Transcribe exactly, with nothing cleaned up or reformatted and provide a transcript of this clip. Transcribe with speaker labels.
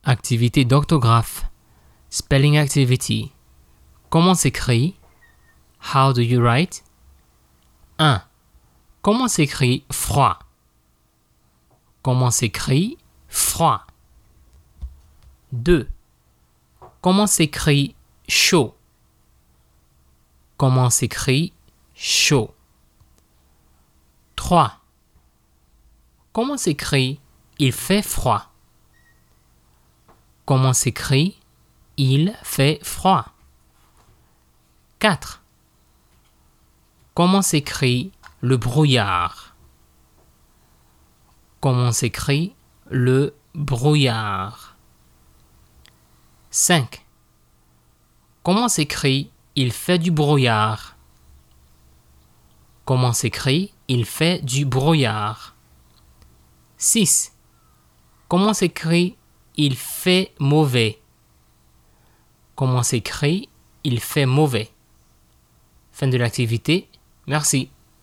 Speaker 1: Activité d'orthographe. Spelling activity. Comment s'écrit? How do you write? un. Comment s'écrit froid? Comment s'écrit froid? deux. Comment s'écrit chaud? Comment s'écrit chaud? trois. Comment s'écrit il fait froid? Comment s'écrit il fait froid? quatre. Comment s'écrit le brouillard? Comment s'écrit le brouillard? cinq. Comment s'écrit il fait du brouillard? Comment s'écrit il fait du brouillard? six. Comment s'écrit il fait mauvais? Comment s'écrit il fait mauvais? Fin de l'activité. Merci.